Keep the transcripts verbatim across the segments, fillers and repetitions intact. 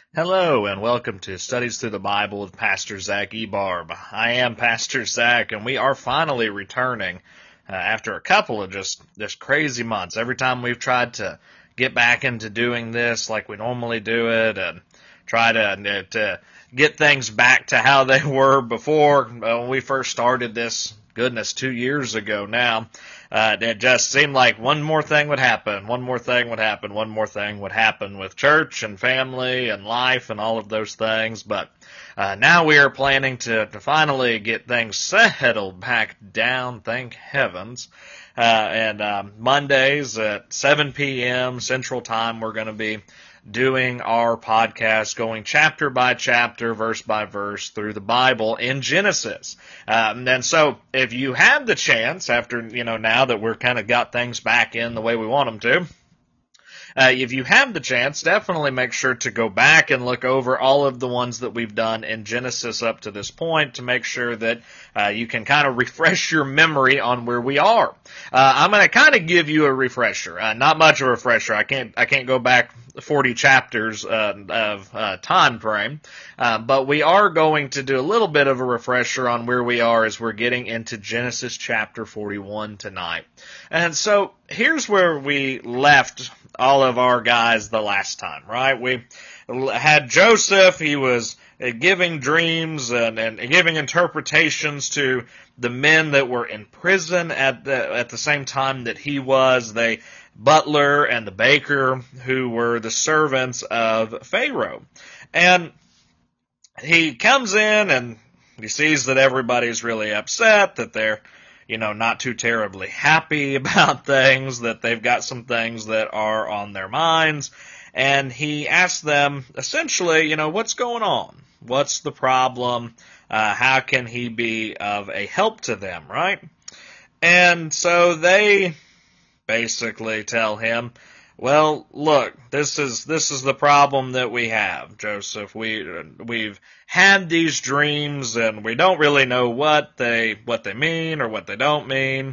Hello and welcome to Studies Through the Bible with Pastor Zach Ebarb. I am Pastor Zach, and we are finally returning uh, after a couple of just just crazy months. Every time we've tried to get back into doing this like we normally do it and try to to get things back to how they were before uh, when we first started this, goodness, two years ago now. Uh, it just seemed like one more thing would happen, one more thing would happen, one more thing would happen with church and family and life and all of those things. But uh, now we are planning to, to finally get things settled back down, thank heavens. Uh, and um, Mondays at seven p.m. Central Time, we're going to be doing our podcast, going chapter by chapter, verse by verse through the Bible in Genesis. Um, and so if you have the chance, after, you know, now that we're kind of got things back in the way we want them to, Uh, if you have the chance, definitely make sure to go back and look over all of the ones that we've done in Genesis up to this point to make sure that uh, you can kind of refresh your memory on where we are. Uh, I'm going to kind of give you a refresher. Uh, not much of a refresher. I can't I can't go back forty chapters uh, of uh, time frame, uh, but we are going to do a little bit of a refresher on where we are as we're getting into Genesis chapter forty-one tonight. And so here's where we left all of our guys the last time, right? We had Joseph. He was giving dreams and, and giving interpretations to the men that were in prison at the at the same time that he was. The butler and the baker, who were the servants of Pharaoh. And he comes in and he sees that everybody's really upset, that they're you know, not too terribly happy about things, that they've got some things that are on their minds. And he asks them, essentially, you know, what's going on? What's the problem? Uh, how can he be of a help to them, right? And so they basically tell him, well, look, this is this is the problem that we have, Joseph. We we've had these dreams and we don't really know what they what they mean or what they don't mean,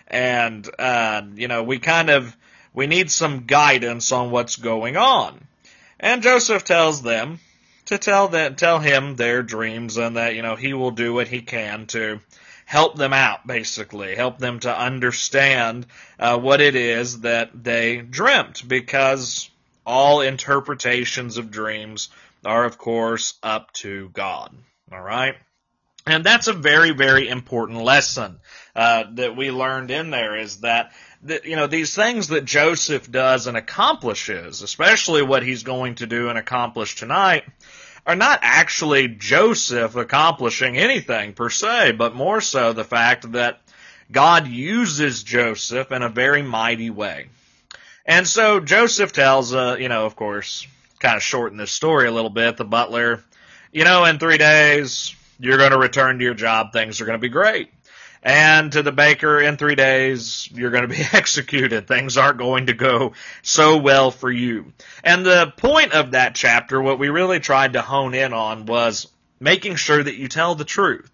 and uh, you know we kind of we need some guidance on what's going on. And Joseph tells them to tell them tell him their dreams and that you know he will do what he can to help them out, basically, help them to understand uh, what it is that they dreamt, because all interpretations of dreams are, of course, up to God, all right? And that's a very, very important lesson uh, that we learned in there, is that, that, you know, these things that Joseph does and accomplishes, especially what he's going to do and accomplish tonight, are not actually Joseph accomplishing anything per se, but more so the fact that God uses Joseph in a very mighty way. And so Joseph tells, uh, you know, of course, kind of shorten this story a little bit, the butler, you know, in three days, you're going to return to your job, things are going to be great. And to the baker, in three days, you're going to be executed. Things aren't going to go so well for you. And the point of that chapter, what we really tried to hone in on, was making sure that you tell the truth.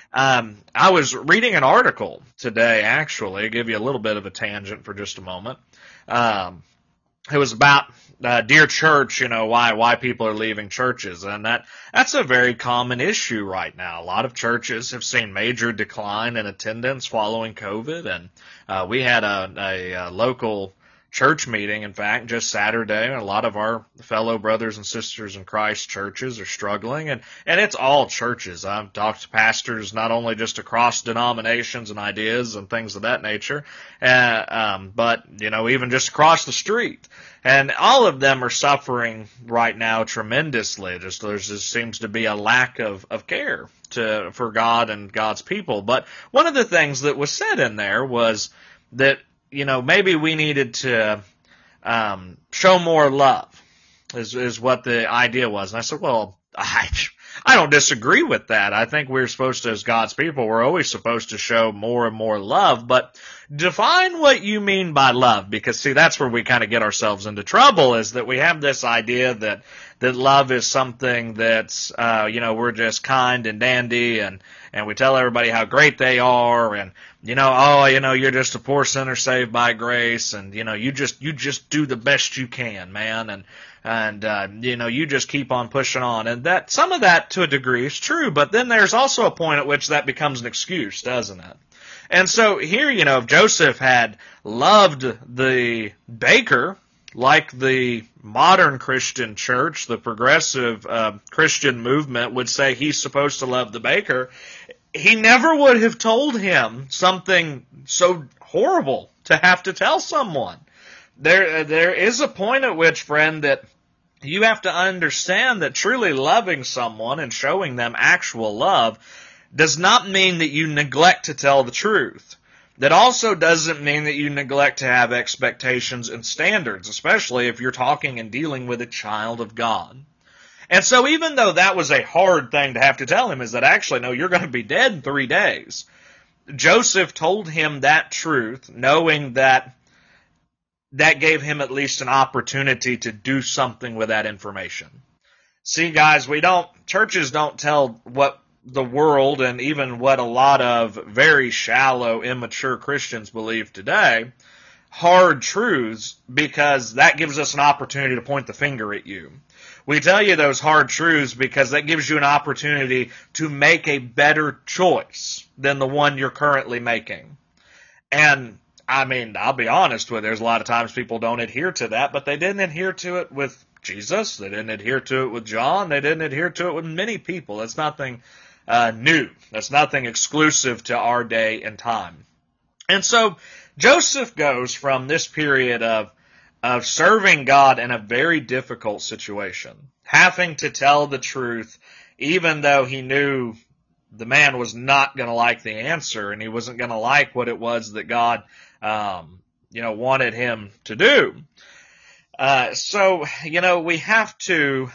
Um, I was reading an article today, actually. I'll give you a little bit of a tangent for just a moment. Um, it was about Uh, dear church, you know, why why people are leaving churches. And that that's a very common issue right now. A lot of churches have seen major decline in attendance following COVID. And uh, we had a, a, a local church meeting, in fact, just Saturday. A lot of our fellow brothers and sisters in Christ churches are struggling. And, and it's all churches. I've talked to pastors not only just across denominations and ideas and things of that nature, uh, um, but, you know, even just across the street. And all of them are suffering right now tremendously. Just there just seems to be a lack of, of care to for God and God's people. But one of the things that was said in there was that, you know, maybe we needed to um, show more love, is is what the idea was. And I said, well, I I don't disagree with that. I think we're supposed to, as God's people, we're always supposed to show more and more love. But define what you mean by love, because, see, that's where we kind of get ourselves into trouble, is that we have this idea that that love is something that's, uh, you know, we're just kind and dandy, and, and we tell everybody how great they are, and, you know, oh, you know, you're just a poor sinner saved by grace, and, you know, you just, you just do the best you can, man, and, and uh, you know, you just keep on pushing on. And that some of that to a degree is true, but then there's also a point at which that becomes an excuse, doesn't it? And so here, you know, if Joseph had loved the baker, like the modern Christian church, the progressive uh, Christian movement would say he's supposed to love the baker, he never would have told him something so horrible to have to tell someone. There, there is a point at which, friend, that you have to understand that truly loving someone and showing them actual love does not mean that you neglect to tell the truth. That also doesn't mean that you neglect to have expectations and standards, especially if you're talking and dealing with a child of God. And so even though that was a hard thing to have to tell him, is that actually, no, you're going to be dead in three days. Joseph told him that truth, knowing that that gave him at least an opportunity to do something with that information. See, guys, we don't, churches don't tell what the world and even what a lot of very shallow, immature Christians believe today, hard truths, because that gives us an opportunity to point the finger at you. We tell you those hard truths because that gives you an opportunity to make a better choice than the one you're currently making. And, I mean, I'll be honest with you, there's a lot of times people don't adhere to that, but they didn't adhere to it with Jesus. They didn't adhere to it with John. They didn't adhere to it with many people. It's nothing uh, new. That's nothing exclusive to our day and time. And so Joseph goes from this period of of serving God in a very difficult situation, having to tell the truth, even though he knew the man was not going to like the answer and he wasn't going to like what it was that God, um, you know, wanted him to do. Uh, so, you know, we have to,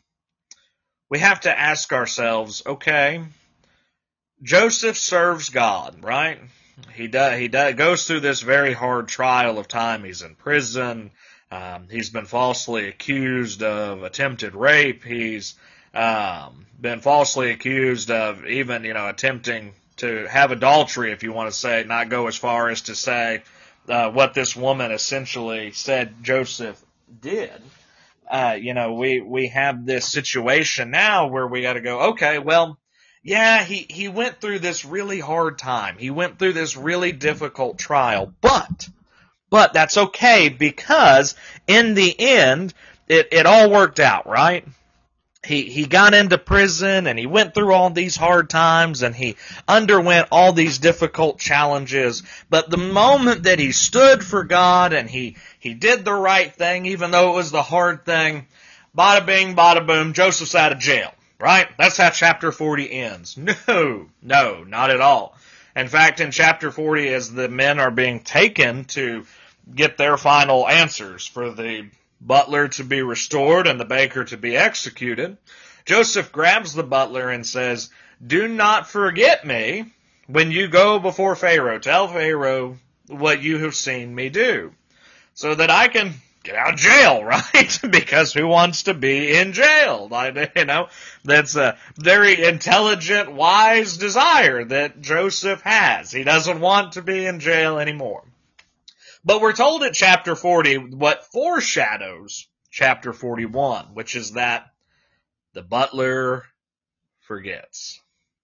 we have to ask ourselves, okay, Joseph serves God, right? He does, he does, goes through this very hard trial of time. He's in prison. Um, he's been falsely accused of attempted rape. He's, um, been falsely accused of even, you know, attempting to have adultery, if you want to say, not go as far as to say, uh, what this woman essentially said Joseph did. Uh, you know, we, we have this situation now where we got to go, okay, well, yeah, he, he went through this really hard time. He went through this really difficult trial, but, but that's okay because in the end, it, it all worked out, right? He, he got into prison and he went through all these hard times and he underwent all these difficult challenges. But the moment that he stood for God and he, he did the right thing, even though it was the hard thing, bada bing, bada boom, Joseph's out of jail. Right? That's how chapter forty ends. No, no, not at all. In fact, in chapter forty, as the men are being taken to get their final answers for the butler to be restored and the baker to be executed, Joseph grabs the butler and says, "Do not forget me when you go before Pharaoh. Tell Pharaoh what you have seen me do, so that I can get out of jail," right? Because who wants to be in jail? Like, you know, that's a very intelligent, wise desire that Joseph has. He doesn't want to be in jail anymore. But we're told at chapter forty what foreshadows chapter forty-one, which is that the butler forgets.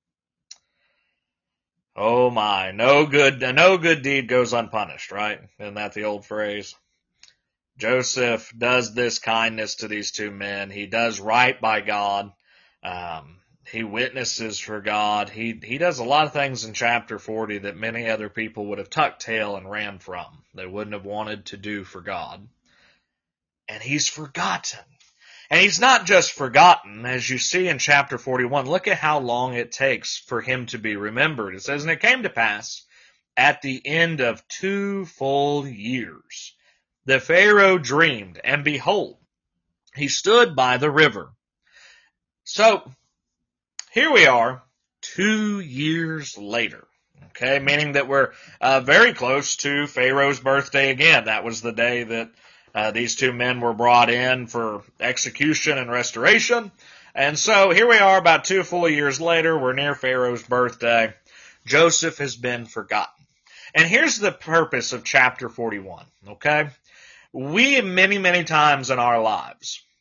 Oh my, no good, no good deed goes unpunished, right? Isn't that the old phrase? Joseph does this kindness to these two men. He does right by God. Um, he witnesses for God. He he does a lot of things in chapter forty that many other people would have tucked tail and ran from. They wouldn't have wanted to do for God. And he's forgotten. And he's not just forgotten, as you see in chapter forty-one. Look at how long it takes for him to be remembered. It says, "And it came to pass at the end of two full years, the Pharaoh dreamed, and behold, he stood by the river." So, here we are, two years later, okay, meaning that we're uh, very close to Pharaoh's birthday again. That was the day that uh, these two men were brought in for execution and restoration. And so, here we are about two full years later. We're near Pharaoh's birthday. Joseph has been forgotten. And here's the purpose of chapter forty-one, okay? We, many, many times in our lives,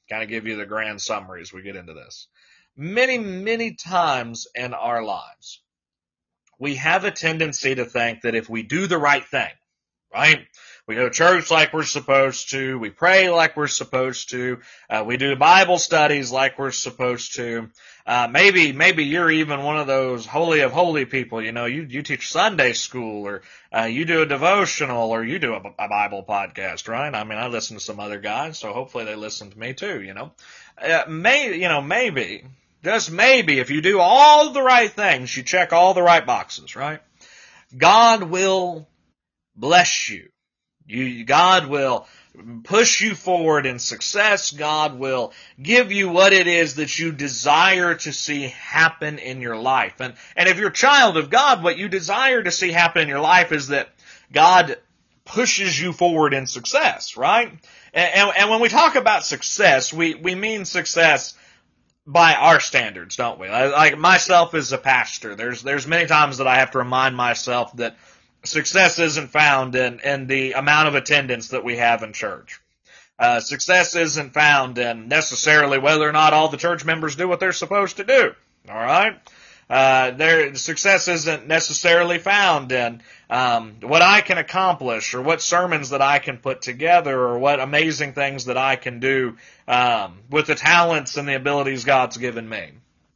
kind of give you the grand summary as we get into this. Many, many times in our lives, we have a tendency to think that if we do the right thing, right? We go to church like we're supposed to. We pray like we're supposed to. Uh, we do Bible studies like we're supposed to. Uh, maybe, maybe you're even one of those holy of holy people. You know, you, you teach Sunday school, or, uh, you do a devotional, or you do a, a Bible podcast, right? I mean, I listen to some other guys, so hopefully they listen to me too, you know. Uh, may, you know, maybe, just maybe, if you do all the right things, you check all the right boxes, right? God will bless you. You, God will push you forward in success. God will give you what it is that you desire to see happen in your life. And, and if you're a child of God, what you desire to see happen in your life is that God pushes you forward in success, right? And, and, and when we talk about success, we, we mean success by our standards, don't we? Like myself as a pastor, there's, there's many times that I have to remind myself that success isn't found in, in the amount of attendance that we have in church. Uh, success isn't found in necessarily whether or not all the church members do what they're supposed to do. All right? Uh, there, success isn't necessarily found in um, what I can accomplish, or what sermons that I can put together, or what amazing things that I can do um, with the talents and the abilities God's given me.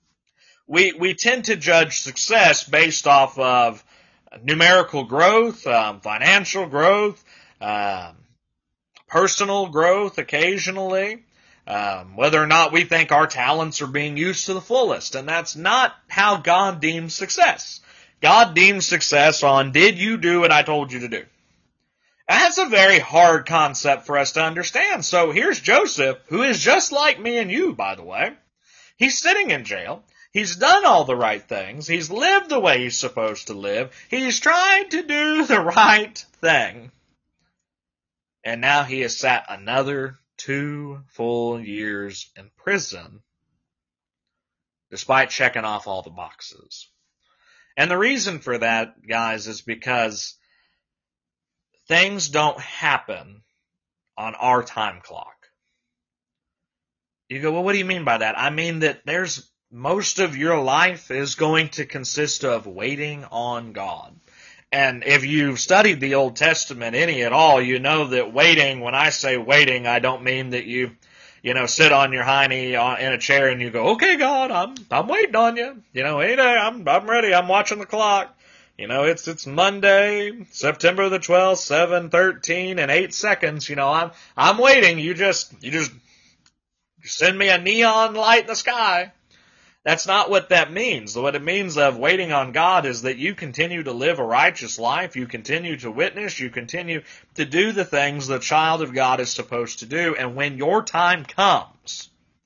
We we tend to judge success based off of numerical growth, um, financial growth, um, personal growth occasionally, um, whether or not we think our talents are being used to the fullest. And that's not how God deems success. God deems success on, did you do what I told you to do? And that's a very hard concept for us to understand. So here's Joseph, who is just like me and you, by the way. He's sitting in jail. He's done all the right things. He's lived the way he's supposed to live. He's trying to do the right thing. And now he has sat another two full years in prison, despite checking off all the boxes. And the reason for that, guys, is because things don't happen on our time clock. You go, well, what do you mean by that? I mean that there's most of your life is going to consist of waiting on God. And if you've studied the Old Testament any at all, you know that waiting, when I say waiting, I don't mean that you, you know, sit on your hiney in a chair and you go, okay, God, I'm, I'm waiting on you. You know, hey, I'm, I'm ready. I'm watching the clock. You know, it's, it's Monday, September the twelfth, seven thirteen and eight seconds. You know, I'm, I'm waiting. You just, you just send me a neon light in the sky. That's not what that means. What it means of waiting on God is that you continue to live a righteous life, you continue to witness, you continue to do the things the child of God is supposed to do, and when your time comes,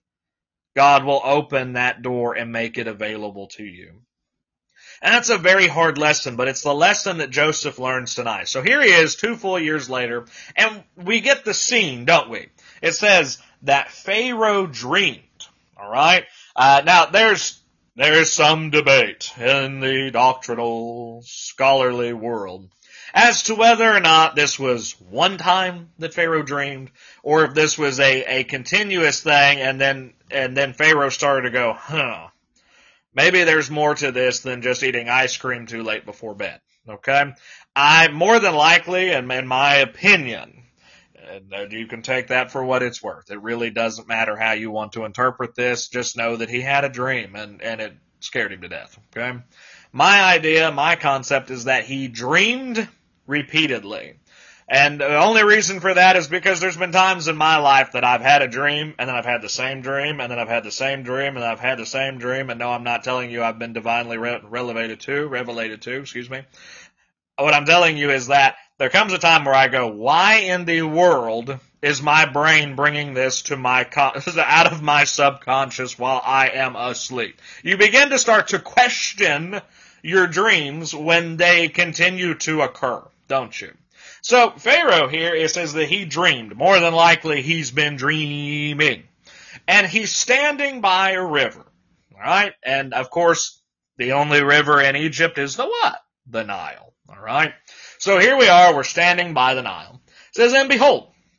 God will open that door and make it available to you. And that's a very hard lesson, but it's the lesson that Joseph learns tonight. So here he is, two full years later, and we get the scene, don't we? It says that Pharaoh dreamed, all right? Uh, now, there's, there's some debate in the doctrinal, scholarly world as to whether or not this was one time that Pharaoh dreamed, or if this was a, a continuous thing, and then, and then Pharaoh started to go, huh, maybe there's more to this than just eating ice cream too late before bed, okay? I, more than likely, and in my opinion, and you can take that for what it's worth. It really doesn't matter how you want to interpret this. Just know that he had a dream, and, and it scared him to death, okay? My idea, my concept is that he dreamed repeatedly. And the only reason for that is because there's been times in my life that I've had a dream, and then I've had the same dream, and then I've had the same dream, and I've had the same dream, and no, I'm not telling you I've been divinely re- revelated to, revelated to, excuse me. What I'm telling you is that there comes a time where I go, why in the world is my brain bringing this to my con- out of my subconscious while I am asleep? You begin to start to question your dreams when they continue to occur, don't you? So Pharaoh here, it says that he dreamed. More than likely, he's been dreaming. And he's standing by a river, all right? And, of course, the only river in Egypt is the what? The Nile, all right? So here we are, we're standing by the Nile. It says, and behold,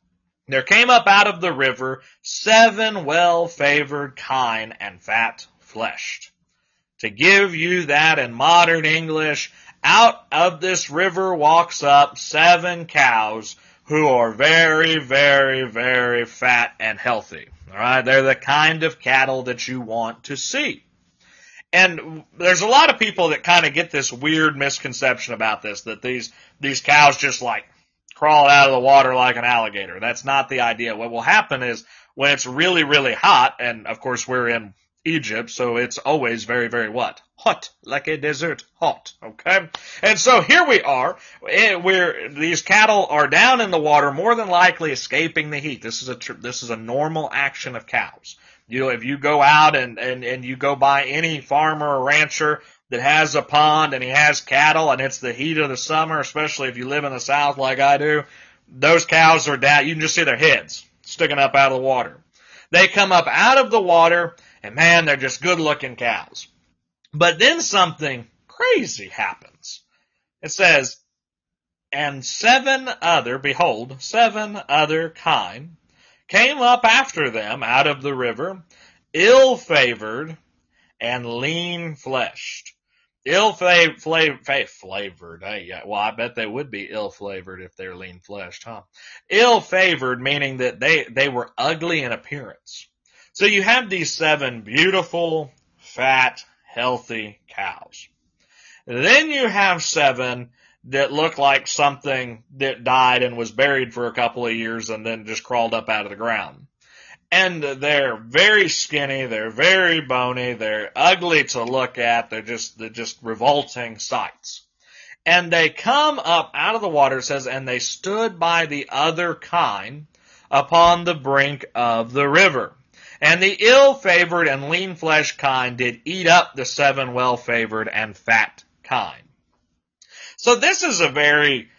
There came up out of the river seven well-favored, kine, and fat-fleshed. To give you that in modern English, out of this river walks up seven cows who are very, very, very fat and healthy. All right, they're the kind of cattle that you want to see. And there's a lot of people that kind of get this weird misconception about this, that these these cows just like crawl out of the water like an alligator. That's not the idea. What will happen is when it's really, really hot, and of course we're in Egypt, so it's always very, very what? Hot, like a desert hot, okay? And so here we are, where these cattle are down in the water, more than likely escaping the heat. This is a this is a normal action of cows. You know, if you go out and, and, and you go by any farmer or rancher that has a pond and he has cattle and it's the heat of the summer, especially if you live in the South like I do, those cows are down. You can just see their heads sticking up out of the water. They come up out of the water and man, they're just good looking cows. But then something crazy happens. It says, and seven other, behold, seven other kine came up after them out of the river, ill-favored and lean-fleshed. Ill-flavored, hey, well, I bet they would be ill-flavored if they're lean-fleshed, huh? Ill-favored, meaning that they, they were ugly in appearance. So you have these seven beautiful, fat, healthy cows. Then you have seven that look like something that died and was buried for a couple of years and then just crawled up out of the ground. And they're very skinny, they're very bony, they're ugly to look at, they're just, they're just revolting sights. And they come up out of the water, it says, and they stood by the other kine upon the brink of the river. And the ill-favored and lean-fleshed kine did eat up the seven well-favored and fat kine. So this is a very,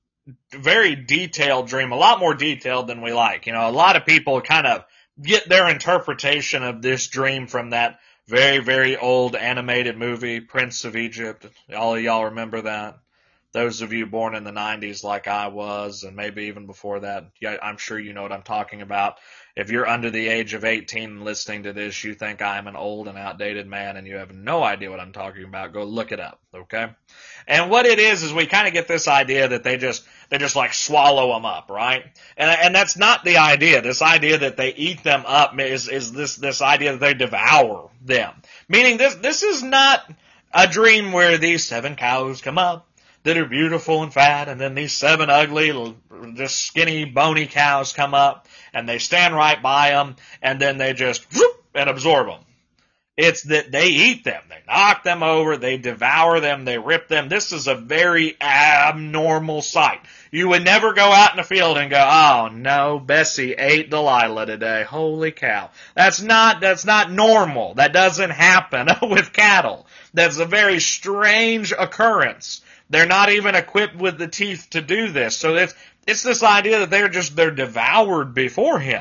very detailed dream, a lot more detailed than we like. You know, a lot of people kind of get their interpretation of this dream from that very, very old animated movie, Prince of Egypt. All of y'all remember that? Those of you born in the nineties like I was, and maybe even before that, yeah, I'm sure you know what I'm talking about. If you're under the age of eighteen and listening to this, you think I'm an old and outdated man and you have no idea what I'm talking about, go look it up, okay? And what it is, is we kind of get this idea that they just, they just like swallow them up, right? And, and that's not the idea. This idea that they eat them up is, is this, this idea that they devour them. Meaning this, this is not a dream where these seven cows come up that are beautiful and fat, and then these seven ugly, just skinny, bony cows come up, and they stand right by them, and then they just whoop, and absorb them. It's that they eat them. They knock them over. They devour them. They rip them. This is a very abnormal sight. You would never go out in the field and go, oh, no, Bessie ate Delilah today. Holy cow. That's not, that's not normal. That doesn't happen with cattle. That's a very strange occurrence. They're not even equipped with the teeth to do this. So it's, it's this idea that they're just, they're devoured before him.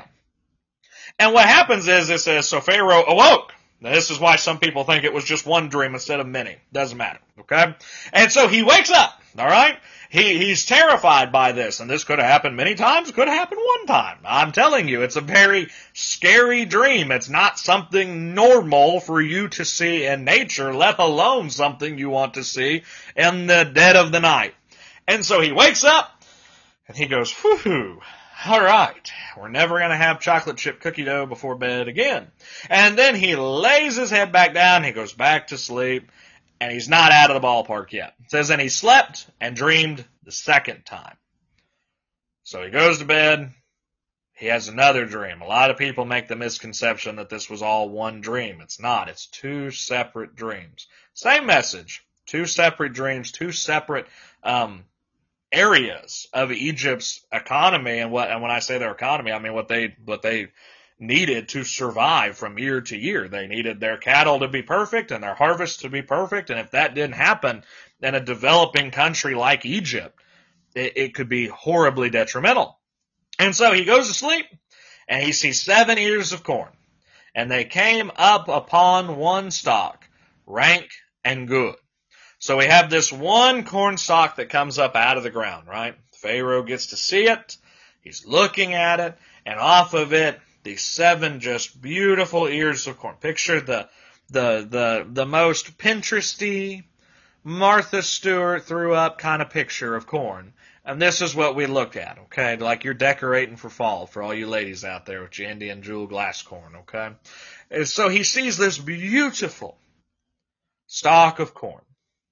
And what happens is, it says, so Pharaoh awoke. Now, this is why some people think it was just one dream instead of many. Doesn't matter, okay? And so he wakes up, all right? He, he's terrified by this, and this could have happened many times. It could have happened one time. I'm telling you, it's a very scary dream. It's not something normal for you to see in nature, let alone something you want to see in the dead of the night. And so he wakes up, and he goes, whew, all right, we're never going to have chocolate chip cookie dough before bed again. And then he lays his head back down, he goes back to sleep, and he's not out of the ballpark yet. It says, and he slept and dreamed the second time. So he goes to bed, he has another dream. A lot of people make the misconception that this was all one dream. It's not. It's two separate dreams. Same message. Two separate dreams, two separate um areas of Egypt's economy, and what, and when I say their economy, I mean what they, what they needed to survive from year to year. They needed their cattle to be perfect and their harvest to be perfect, and if that didn't happen in a developing country like Egypt, it, it could be horribly detrimental. And so he goes to sleep, and he sees seven ears of corn, and they came up upon one stalk, rank and good. So we have this one corn stalk that comes up out of the ground, right? Pharaoh gets to see it. He's looking at it, and off of it, these seven just beautiful ears of corn. Picture the the the the most Pinteresty, Martha Stewart threw up kind of picture of corn. And this is what we looked at, okay? Like you're decorating for fall for all you ladies out there with your Indian jewel glass corn, okay? And so he sees this beautiful stalk of corn.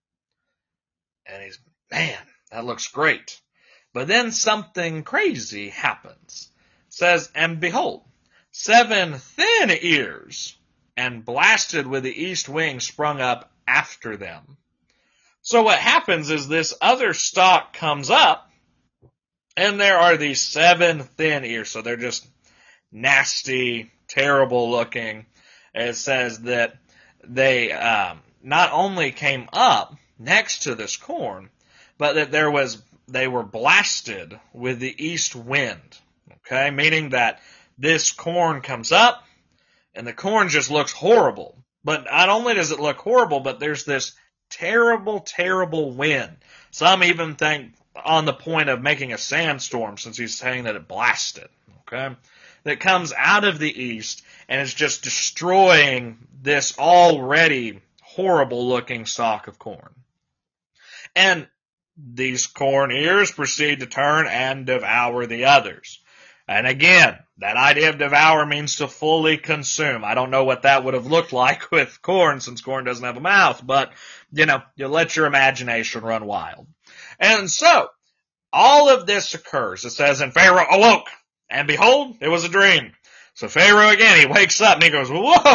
And he's, man, that looks great. But then something crazy happens. It says, and behold, seven thin ears and blasted with the east wing sprung up after them. So what happens is this other stalk comes up, and there are these seven thin ears. So they're just nasty, terrible looking. It says that they um, not only came up next to this corn, but that there was they were blasted with the east wind. Okay, meaning that this corn comes up, and the corn just looks horrible. But not only does it look horrible, but there's this terrible, terrible wind. Some even think on the point of making a sandstorm, since he's saying that it blasted. Okay, that comes out of the east and is just destroying this already horrible-looking stalk of corn. And these corn ears proceed to turn and devour the others. And again, that idea of devour means to fully consume. I don't know what that would have looked like with corn, since corn doesn't have a mouth, but, you know, you let your imagination run wild. And so, all of this occurs. It says, and Pharaoh awoke, and behold, it was a dream. So Pharaoh again, he wakes up and he goes,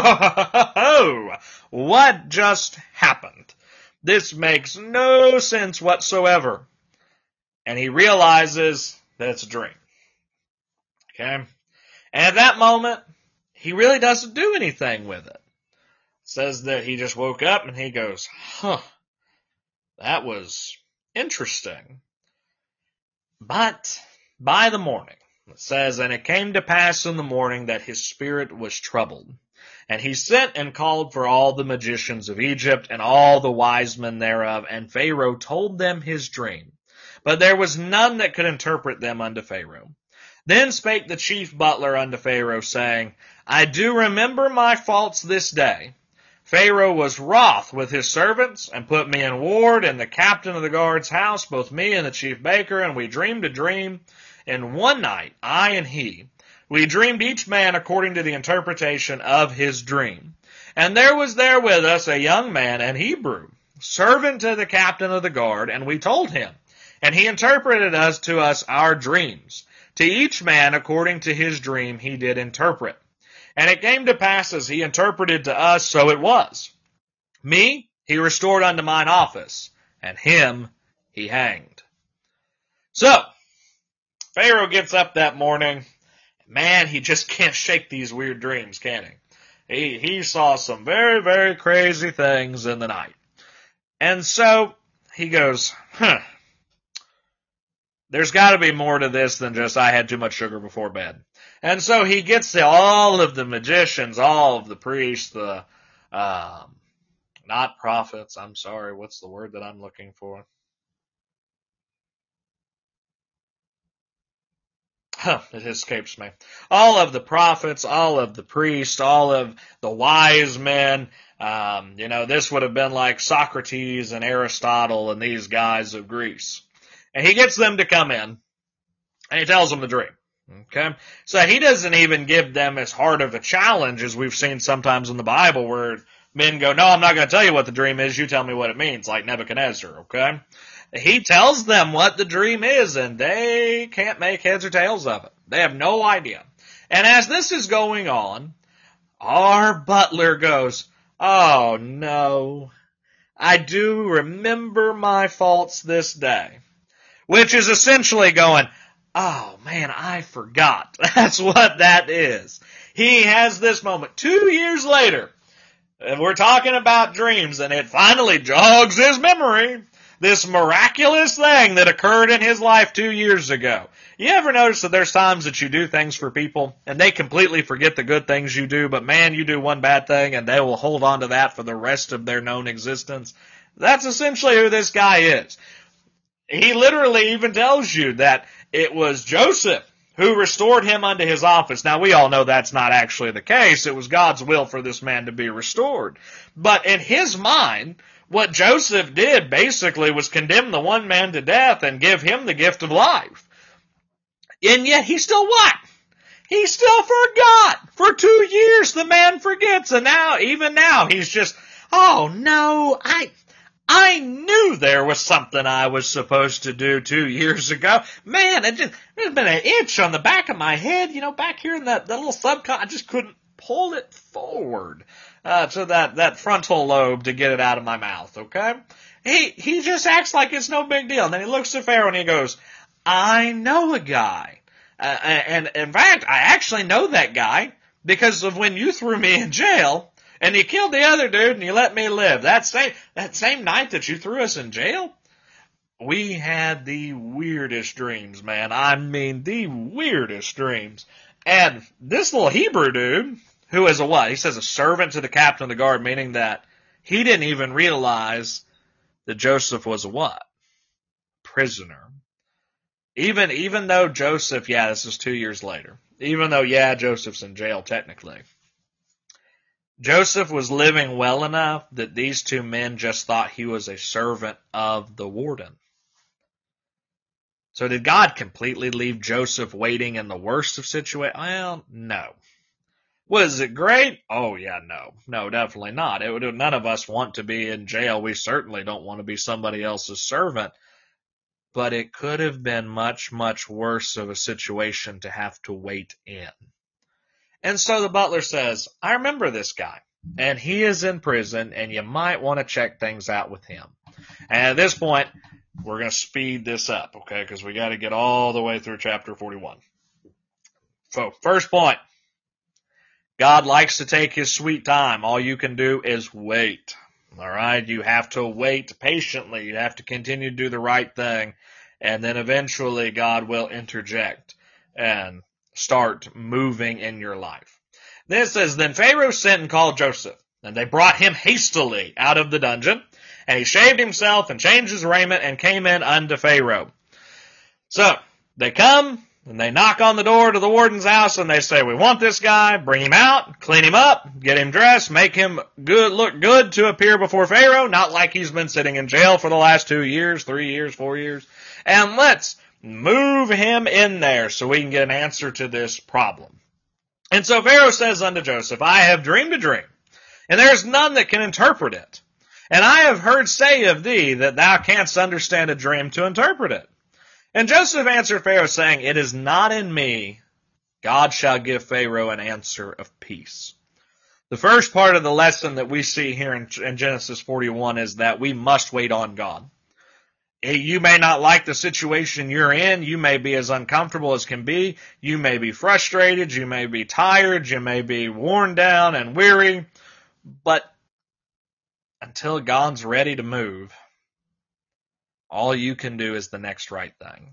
whoa, what just happened? This makes no sense whatsoever. And he realizes that it's a dream. Okay? And at that moment, he really doesn't do anything with it. It says that he just woke up and he goes, huh, that was interesting. But by the morning, it says, and it came to pass in the morning that his spirit was troubled. And he sent and called for all the magicians of Egypt and all the wise men thereof, and Pharaoh told them his dream. But there was none that could interpret them unto Pharaoh. Then spake the chief butler unto Pharaoh, saying, I do remember my faults this day. Pharaoh was wroth with his servants, and put me in ward in the captain of the guard's house, both me and the chief baker, and we dreamed a dream. In one night, I and he, we dreamed each man according to the interpretation of his dream. And there was there with us a young man, an Hebrew, servant to the captain of the guard, and we told him. And he interpreted us to us our dreams. To each man according to his dream he did interpret. And it came to pass as he interpreted to us, so it was. Me he restored unto mine office, and him he hanged. So, Pharaoh gets up that morning. Man, he just can't shake these weird dreams, can he? He, he saw some very, very crazy things in the night. And so, he goes, huh, there's got to be more to this than just I had too much sugar before bed. And so he gets to all of the magicians, all of the priests, the, um, not prophets, I'm sorry, what's the word that I'm looking for? Huh, it escapes me. All of the prophets, all of the priests, all of the wise men. Um, you know, this would have been like Socrates and Aristotle and these guys of Greece. And he gets them to come in, and he tells them the dream. Okay? So he doesn't even give them as hard of a challenge as we've seen sometimes in the Bible, where men go, no, I'm not going to tell you what the dream is, you tell me what it means, like Nebuchadnezzar, okay? He tells them what the dream is, and they can't make heads or tails of it. They have no idea. And as this is going on, our butler goes, oh no, I do remember my faults this day. Which is essentially going, oh man, I forgot. That's what that is. He has this moment two years later, and we're talking about dreams, and it finally jogs his memory. This miraculous thing that occurred in his life two years ago. You ever notice that there's times that you do things for people and they completely forget the good things you do, but man, you do one bad thing and they will hold on to that for the rest of their known existence? That's essentially who this guy is. He literally even tells you that it was Joseph who restored him unto his office. Now, we all know that's not actually the case. It was God's will for this man to be restored. But in his mind, what Joseph did basically was condemn the one man to death and give him the gift of life. And yet he still what? He still forgot. For two years the man forgets. And now, even now, he's just, oh no, I... I knew there was something I was supposed to do two years ago. Man, it just, there's been an itch on the back of my head, you know, back here in that, that little subcon. I just couldn't pull it forward uh, to that, that frontal lobe to get it out of my mouth, okay? He, he just acts like it's no big deal. And then he looks at Pharaoh and he goes, I know a guy. Uh, and in fact, I actually know that guy because of when you threw me in jail. And you killed the other dude and you let me live. That same, that same night that you threw us in jail, we had the weirdest dreams, man. I mean, the weirdest dreams. And this little Hebrew dude, who is a what? He says a servant to the captain of the guard, meaning that he didn't even realize that Joseph was a what? Prisoner. Even, even though Joseph, yeah, this is two years later. Even though, yeah, Joseph's in jail technically. Joseph was living well enough that these two men just thought he was a servant of the warden. So did God completely leave Joseph waiting in the worst of situations? Well, no. Was it great? Oh, yeah, no. No, definitely not. It would, none of us want to be in jail. We certainly don't want to be somebody else's servant. But it could have been much, much worse of a situation to have to wait in. And so the butler says, I remember this guy, and he is in prison, and you might want to check things out with him. And at this point, we're going to speed this up, okay, because we got to get all the way through chapter forty-one. So, first point, God likes to take his sweet time. All you can do is wait, all right? You have to wait patiently. You have to continue to do the right thing, and then eventually God will interject and start moving in your life. Then it says, Then Pharaoh sent and called Joseph, and they brought him hastily out of the dungeon, and he shaved himself and changed his raiment and came in unto Pharaoh. So, they come, and they knock on the door to the warden's house, and they say, we want this guy, bring him out, clean him up, get him dressed, make him good, look good to appear before Pharaoh, not like he's been sitting in jail for the last two years, three years, four years, and let's move him in there so we can get an answer to this problem. And so Pharaoh says unto Joseph, I have dreamed a dream, and there is none that can interpret it. And I have heard say of thee that thou canst understand a dream to interpret it. And Joseph answered Pharaoh, saying, It is not in me. God shall give Pharaoh an answer of peace. The first part of the lesson that we see here in, in Genesis forty-one is that we must wait on God. You may not like the situation you're in. You may be as uncomfortable as can be. You may be frustrated. You may be tired. You may be worn down and weary. But until God's ready to move, all you can do is the next right thing.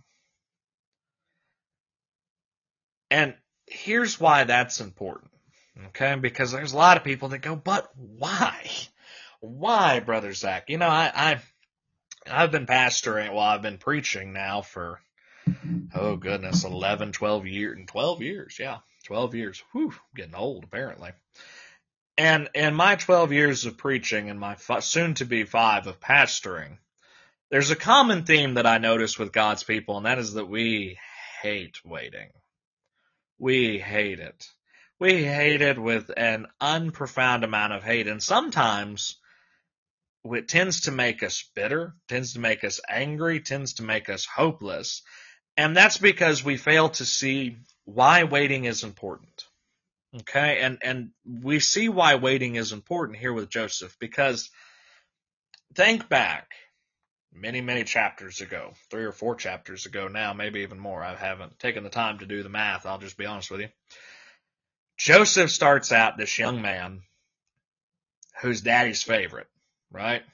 And here's why that's important. Okay? Because there's a lot of people that go, but why? Why, Brother Zach? You know, I... I I've been pastoring, well, I've been preaching now for, oh goodness, eleven, twelve years, twelve years, yeah, twelve years. Whew, getting old, apparently. And in my twelve years of preaching and my soon-to-be five of pastoring, there's a common theme that I notice with God's people, and that is that we hate waiting. We hate it. We hate it with an unprofound amount of hate, and sometimes it tends to make us bitter, tends to make us angry, tends to make us hopeless. And that's because we fail to see why waiting is important. Okay? And and we see why waiting is important here with Joseph, because think back many, many chapters ago, three or four chapters ago now, maybe even more. I haven't taken the time to do the math, I'll just be honest with you. Joseph starts out this young man who's daddy's favorite. Right?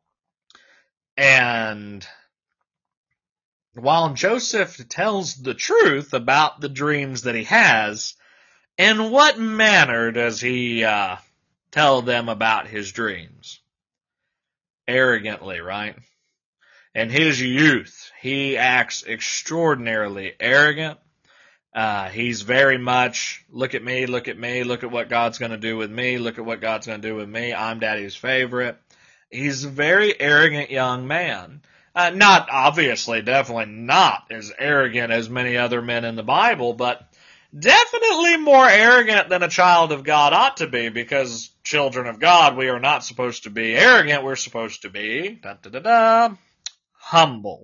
And while Joseph tells the truth about the dreams that he has, in what manner does he uh, tell them about his dreams? Arrogantly, right? In his youth, he acts extraordinarily arrogant, Uh, he's very much, look at me, look at me, look at what God's going to do with me, look at what God's going to do with me, I'm daddy's favorite. He's a very arrogant young man. Uh, not, obviously, definitely not as arrogant as many other men in the Bible, but definitely more arrogant than a child of God ought to be, because children of God, we are not supposed to be arrogant, we're supposed to be, da da da da, humble.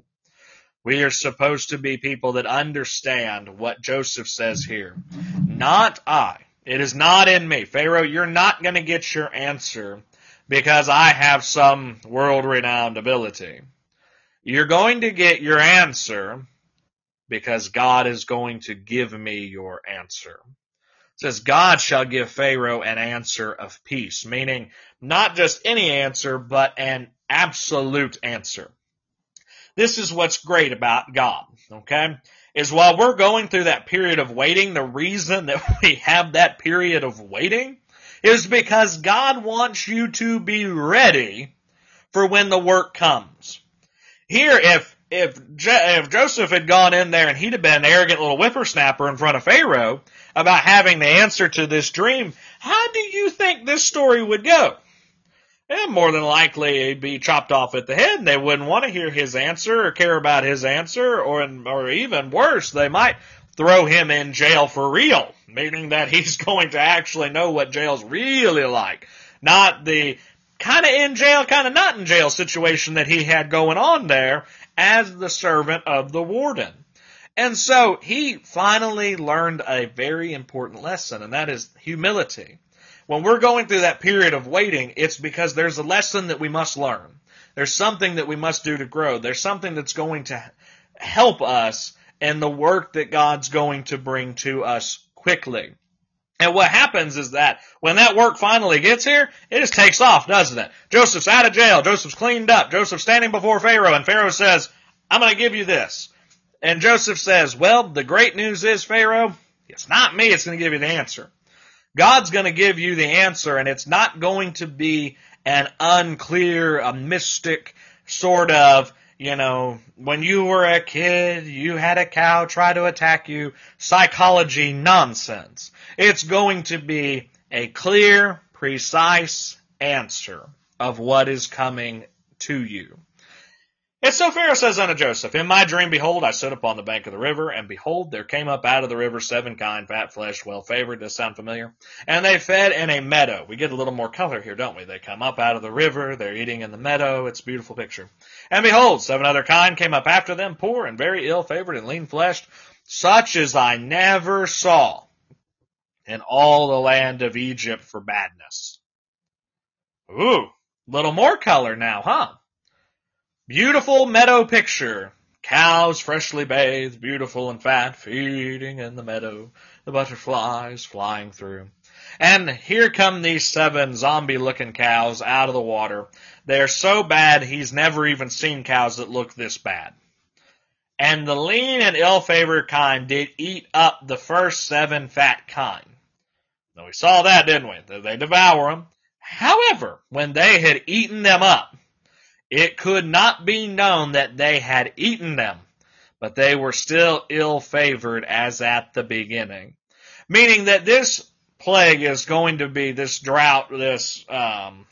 We are supposed to be people that understand what Joseph says here. Not I. It is not in me. Pharaoh, you're not going to get your answer because I have some world-renowned ability. You're going to get your answer because God is going to give me your answer. It says, God shall give Pharaoh an answer of peace, meaning not just any answer, but an absolute answer. This is what's great about God, okay? Is while we're going through that period of waiting, the reason that we have that period of waiting is because God wants you to be ready for when the work comes. Here, if if, Je- if Joseph had gone in there and he'd have been an arrogant little whippersnapper in front of Pharaoh about having the answer to this dream, how do you think this story would go? And more than likely he'd be chopped off at the head, and they wouldn't want to hear his answer or care about his answer, or or even worse, they might throw him in jail for real, meaning that he's going to actually know what jail's really like, not the kind of in jail, kind of not in jail situation that he had going on there as the servant of the warden. And so he finally learned a very important lesson, and that is humility. When we're going through that period of waiting, it's because there's a lesson that we must learn. There's something that we must do to grow. There's something that's going to help us in the work that God's going to bring to us quickly. And what happens is that when that work finally gets here, it just takes off, doesn't it? Joseph's out of jail. Joseph's cleaned up. Joseph's standing before Pharaoh, and Pharaoh says, I'm going to give you this. And Joseph says, well, the great news is, Pharaoh, it's not me. It's going to give you the answer. God's going to give you the answer, and it's not going to be an unclear, a mystic sort of, you know, when you were a kid, you had a cow try to attack you, psychology nonsense. It's going to be a clear, precise answer of what is coming to you. And so Pharaoh says unto Joseph, in my dream, behold, I stood upon the bank of the river, and behold, there came up out of the river seven kine, fat flesh, well favored. Does that sound familiar? And they fed in a meadow. We get a little more color here, don't we? They come up out of the river, they're eating in the meadow. It's a beautiful picture. And behold, seven other kine came up after them, poor and very ill favored and lean fleshed, such as I never saw in all the land of Egypt for badness. Ooh, little more color now, huh? Beautiful meadow picture. Cows freshly bathed, beautiful and fat, feeding in the meadow. The butterflies flying through. And here come these seven zombie-looking cows out of the water. They're so bad he's never even seen cows that look this bad. And the lean and ill-favored kine did eat up the first seven fat kine. Now we saw that, didn't we? They devour them. However, when they had eaten them up, it could not be known that they had eaten them, but they were still ill-favored as at the beginning. Meaning that this plague is going to be, this drought, this um,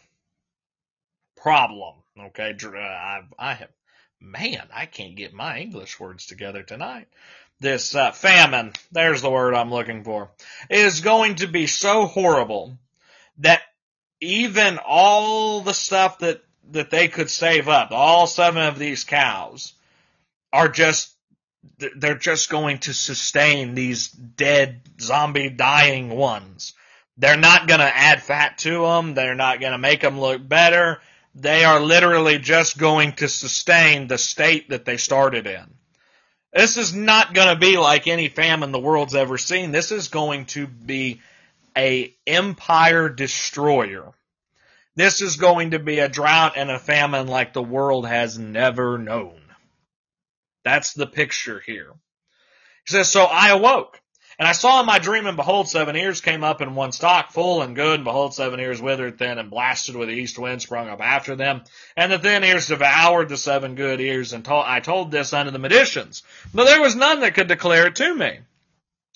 problem. Okay, I, I have, man, I can't get my English words together tonight. This uh, famine, there's the word I'm looking for, is going to be so horrible that even all the stuff that that they could save up, all seven of these cows, are just, they're just going to sustain these dead, zombie, dying ones. They're not going to add fat to them. They're not going to make them look better. They are literally just going to sustain the state that they started in. This is not going to be like any famine the world's ever seen. This is going to be a empire destroyer. This is going to be a drought and a famine like the world has never known. That's the picture here. He says, so I awoke, and I saw in my dream, and behold, seven ears came up in one stalk, full and good, and behold, seven ears withered, thin, and blasted with the east wind sprung up after them. And the thin ears devoured the seven good ears, and told, I told this unto the magicians, but there was none that could declare it to me.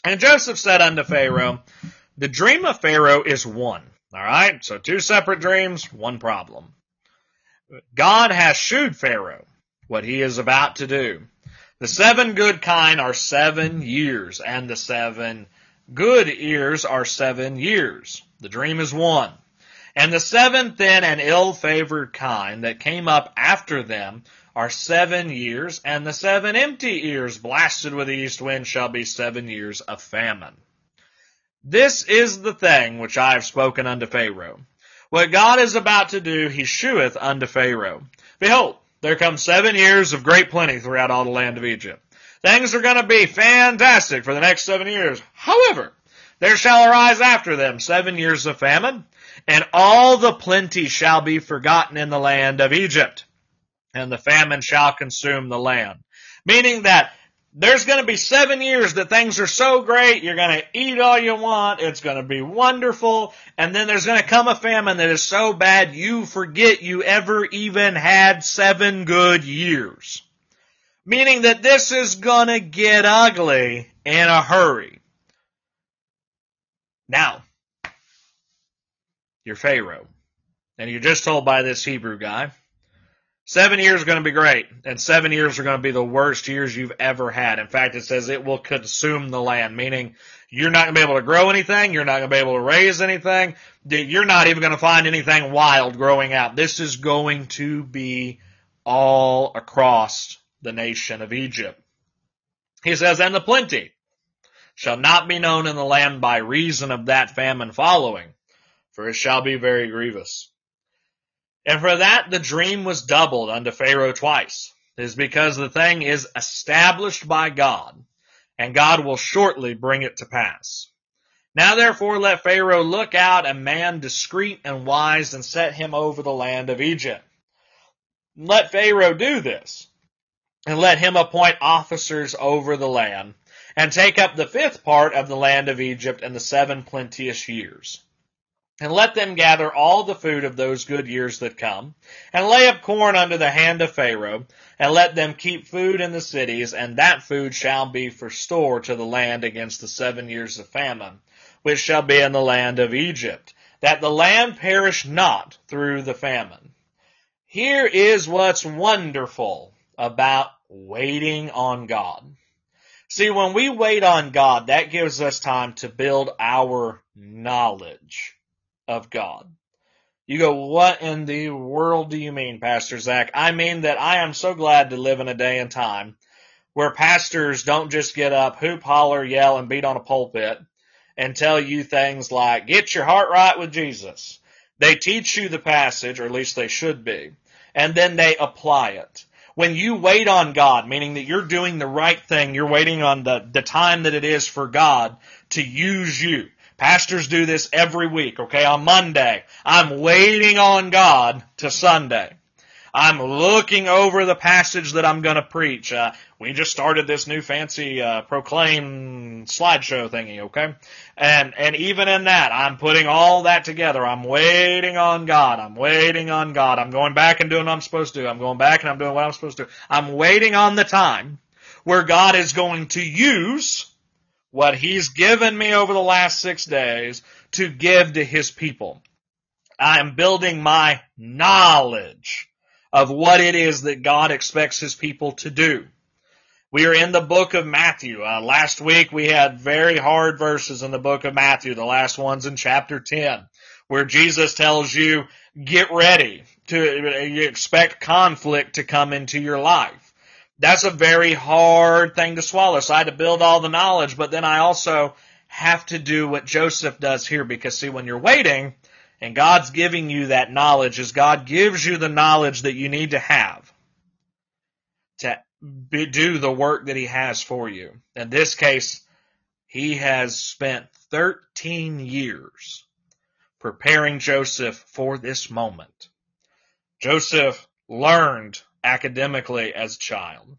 And Joseph said unto Pharaoh, the dream of Pharaoh is one. All right, so two separate dreams, one problem. God has shewed Pharaoh what he is about to do. The seven good kine are seven years, and the seven good ears are seven years. The dream is one. And the seven thin and ill-favored kine that came up after them are seven years, and the seven empty ears blasted with the east wind shall be seven years of famine. This is the thing which I have spoken unto Pharaoh. What God is about to do, he sheweth unto Pharaoh. Behold, there come seven years of great plenty throughout all the land of Egypt. Things are going to be fantastic for the next seven years. However, there shall arise after them seven years of famine, and all the plenty shall be forgotten in the land of Egypt, and the famine shall consume the land. Meaning that there's going to be seven years that things are so great, you're going to eat all you want, it's going to be wonderful, and then there's going to come a famine that is so bad you forget you ever even had seven good years. Meaning that this is going to get ugly in a hurry. Now, you're Pharaoh, and you're just told by this Hebrew guy, seven years are going to be great, and seven years are going to be the worst years you've ever had. In fact, it says it will consume the land, meaning you're not going to be able to grow anything, you're not going to be able to raise anything, you're not even going to find anything wild growing out. This is going to be all across the nation of Egypt. He says, and the plenty shall not be known in the land by reason of that famine following, for it shall be very grievous. And for that the dream was doubled unto Pharaoh twice. It is because the thing is established by God, and God will shortly bring it to pass. Now therefore let Pharaoh look out a man discreet and wise, and set him over the land of Egypt. Let Pharaoh do this, and let him appoint officers over the land, and take up the fifth part of the land of Egypt in the seven plenteous years. And let them gather all the food of those good years that come, and lay up corn under the hand of Pharaoh, and let them keep food in the cities, and that food shall be for store to the land against the seven years of famine, which shall be in the land of Egypt, that the land perish not through the famine. Here is what's wonderful about waiting on God. See, when we wait on God, that gives us time to build our knowledge of God. You go, what in the world do you mean, Pastor Zach? I mean that I am so glad to live in a day and time where pastors don't just get up, hoop, holler, yell, and beat on a pulpit and tell you things like, get your heart right with Jesus. They teach you the passage, or at least they should be, and then they apply it. When you wait on God, meaning that you're doing the right thing, you're waiting on the, the time that it is for God to use you. Pastors do this every week, okay? On Monday, I'm waiting on God to Sunday. I'm looking over the passage that I'm going to preach. Uh, we just started this new fancy uh, Proclaim slideshow thingy, okay? And and even in that, I'm putting all that together. I'm waiting on God. I'm waiting on God. I'm going back and doing what I'm supposed to do. I'm going back and I'm doing what I'm supposed to do. I'm waiting on the time where God is going to use what He's given me over the last six days to give to His people. I am building my knowledge of what it is that God expects His people to do. We are in the book of Matthew. Uh, last week we had very hard verses in the book of Matthew. The last one's in chapter ten, where Jesus tells you, get ready to you expect conflict to come into your life. That's a very hard thing to swallow. So I had to build all the knowledge, but then I also have to do what Joseph does here, because see, when you're waiting and God's giving you that knowledge, as God gives you the knowledge that you need to have to be, do the work that He has for you. In this case, He has spent thirteen years preparing Joseph for this moment. Joseph learned academically as a child.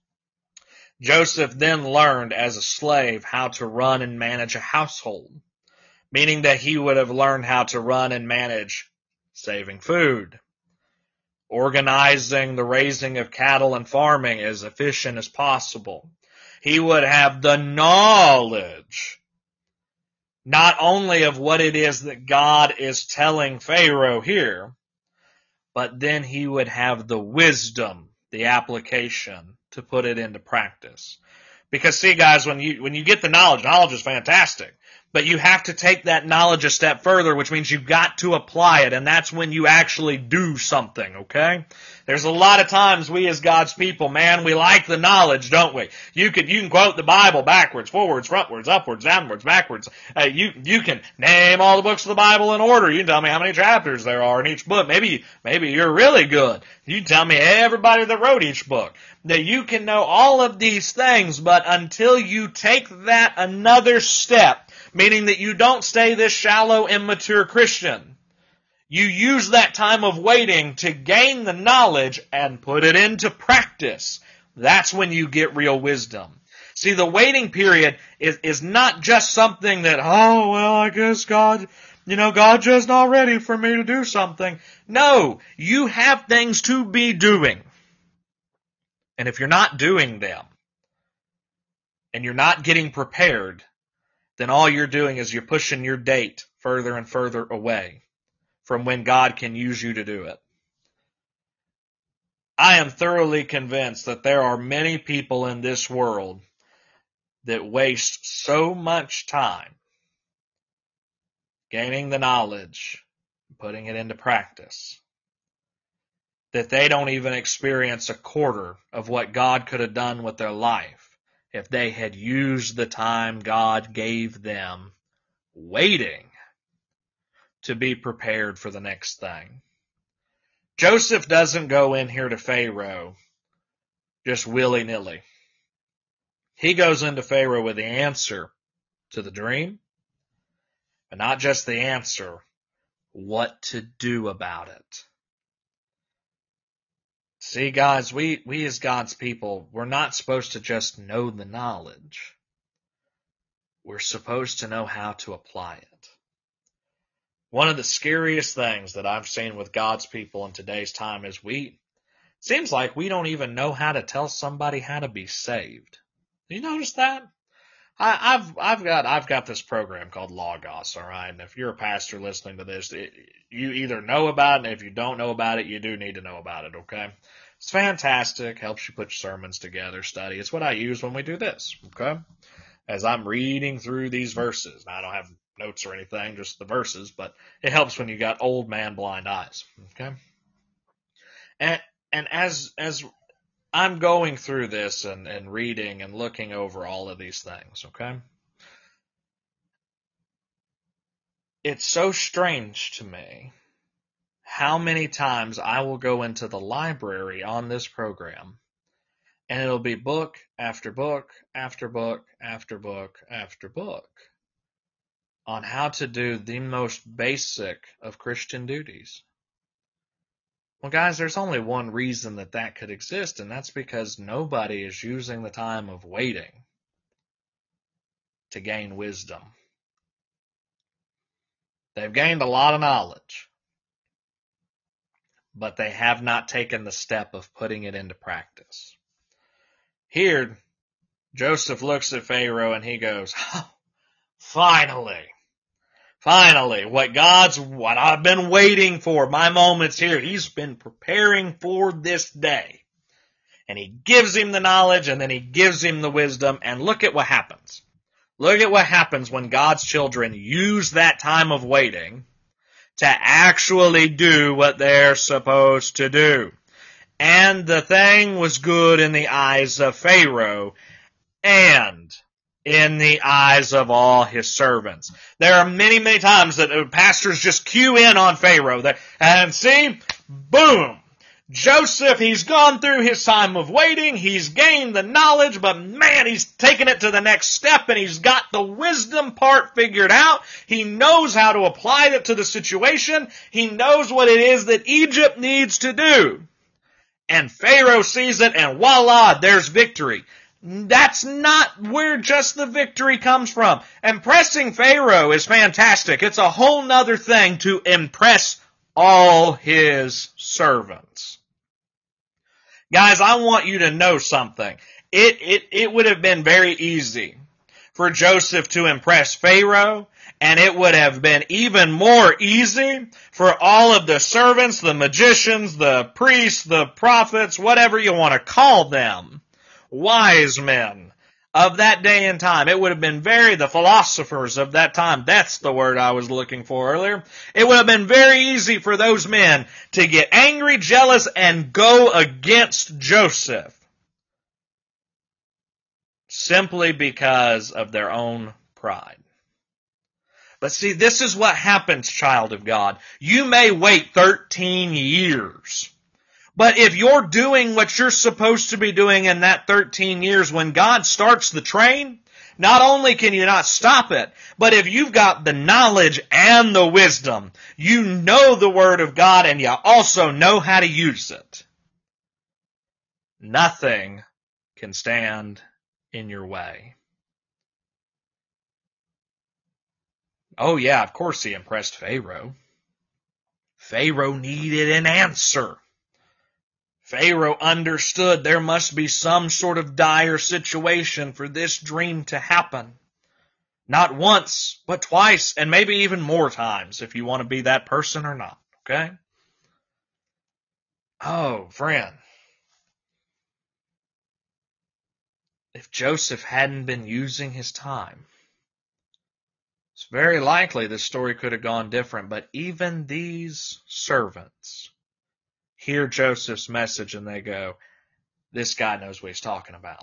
Joseph then learned as a slave how to run and manage a household, meaning that he would have learned how to run and manage saving food, organizing the raising of cattle and farming as efficient as possible. He would have the knowledge, not only of what it is that God is telling Pharaoh here, but then he would have the wisdom, the application to put it into practice. Because see, guys, when you when you get the knowledge, knowledge is fantastic. But you have to take that knowledge a step further, which means you've got to apply it, and that's when you actually do something, okay? There's a lot of times we as God's people, man, we like the knowledge, don't we? You can you can quote the Bible backwards, forwards, frontwards, upwards, downwards, backwards. Uh, you you can name all the books of the Bible in order. You can tell me how many chapters there are in each book. Maybe maybe you're really good. You can tell me everybody that wrote each book. That you can know all of these things, but until you take that another step, meaning that you don't stay this shallow, immature Christian, you use that time of waiting to gain the knowledge and put it into practice. That's when you get real wisdom. See, the waiting period is, is not just something that, oh, well, I guess God, you know, God's just not ready for me to do something. No, you have things to be doing. And if you're not doing them, and you're not getting prepared, then all you're doing is you're pushing your date further and further away from when God can use you to do it. I am thoroughly convinced that there are many people in this world that waste so much time gaining the knowledge, putting it into practice, that they don't even experience a quarter of what God could have done with their life if they had used the time God gave them waiting to be prepared for the next thing. Joseph doesn't go in here to Pharaoh just willy-nilly. He goes into Pharaoh with the answer to the dream, but not just the answer, what to do about it. See, guys, we, we as God's people, we're not supposed to just know the knowledge. We're supposed to know how to apply it. One of the scariest things that I've seen with God's people in today's time is we, seems like we don't even know how to tell somebody how to be saved. Do you notice that? I, I've I've got I've got this program called Logos, all right. And if you're a pastor listening to this, it, you either know about it, and if you don't know about it, you do need to know about it. Okay, it's fantastic. Helps you put your sermons together, study. It's what I use when we do this. Okay, as I'm reading through these verses. Now, I don't have notes or anything, just the verses, but it helps when you got old man blind eyes. Okay, and and as as I'm going through this and, and reading and looking over all of these things, okay? It's so strange to me how many times I will go into the library on this program and it'll be book after book after book after book after book on how to do the most basic of Christian duties. Well, guys, there's only one reason that that could exist, and that's because nobody is using the time of waiting to gain wisdom. They've gained a lot of knowledge, but they have not taken the step of putting it into practice. Here, Joseph looks at Pharaoh and he goes, oh, finally. Finally, what God's, what I've been waiting for, my moment's here. He's been preparing for this day. And he gives him the knowledge and then he gives him the wisdom. And look at what happens. Look at what happens when God's children use that time of waiting to actually do what they're supposed to do. And the thing was good in the eyes of Pharaoh and in the eyes of all his servants. There are many, many times that pastors just cue in on Pharaoh. And see, boom, Joseph, he's gone through his time of waiting. He's gained the knowledge, but man, he's taken it to the next step and he's got the wisdom part figured out. He knows how to apply it to the situation. He knows what it is that Egypt needs to do. And Pharaoh sees it and voila, there's victory. That's not where just the victory comes from. Impressing Pharaoh is fantastic. It's a whole nother thing to impress all his servants. Guys, I want you to know something. It, it, it would have been very easy for Joseph to impress Pharaoh, and it would have been even more easy for all of the servants, the magicians, the priests, the prophets, whatever you want to call them, wise men of that day and time. It would have been very, the philosophers of that time, that's the word I was looking for earlier. It would have been very easy for those men to get angry, jealous, and go against Joseph, simply because of their own pride. But see, this is what happens, child of God. You may wait thirteen years. But if you're doing what you're supposed to be doing in that thirteen years, when God starts the train, not only can you not stop it, but if you've got the knowledge and the wisdom, you know the Word of God and you also know how to use it, nothing can stand in your way. Oh yeah, of course he impressed Pharaoh. Pharaoh needed an answer. Pharaoh understood there must be some sort of dire situation for this dream to happen. Not once, but twice, and maybe even more times, if you want to be that person or not, okay? Oh, friend. If Joseph hadn't been using his time, it's very likely this story could have gone different, but even these servants hear Joseph's message and they go, this guy knows what he's talking about.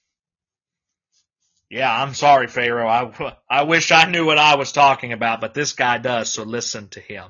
Yeah, I'm sorry, Pharaoh. I, I wish I knew what I was talking about, but this guy does, so listen to him.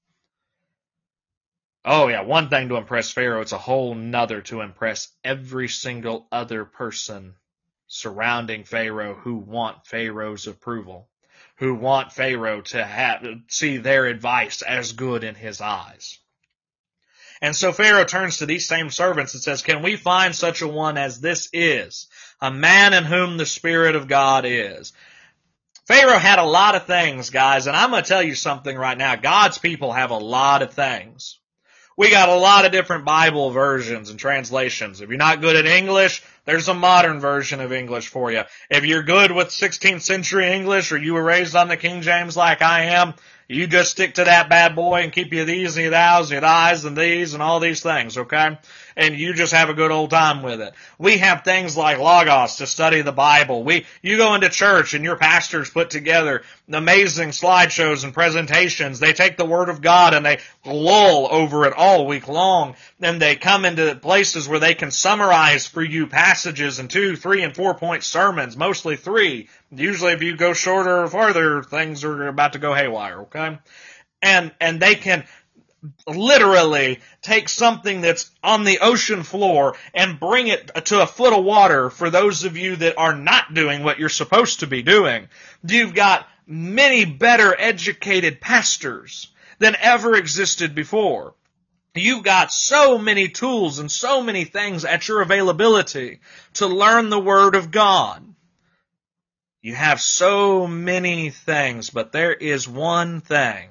Oh yeah, one thing to impress Pharaoh, it's a whole nother to impress every single other person surrounding Pharaoh who want Pharaoh's approval, who want Pharaoh to have, see their advice as good in his eyes. And so Pharaoh turns to these same servants and says, can we find such a one as this is, a man in whom the Spirit of God is? Pharaoh had a lot of things, guys, and I'm going to tell you something right now. God's people have a lot of things. We got a lot of different Bible versions and translations. If you're not good at English, there's a modern version of English for you. If you're good with sixteenth century English, or you were raised on the King James like I am, you just stick to that bad boy and keep your these and your thous and your thys and these and all these things, okay? And you just have a good old time with it. We have things like Logos to study the Bible. We, you go into church and your pastors put together amazing slideshows and presentations. They take the Word of God and they lull over it all week long. Then they come into places where they can summarize for you passages in two, three, and four point sermons, mostly three. Usually if you go shorter or farther, things are about to go haywire, okay? And, and they can literally take something that's on the ocean floor and bring it to a foot of water for those of you that are not doing what you're supposed to be doing. You've got many better educated pastors than ever existed before. You've got so many tools and so many things at your availability to learn the Word of God. You have so many things, but there is one thing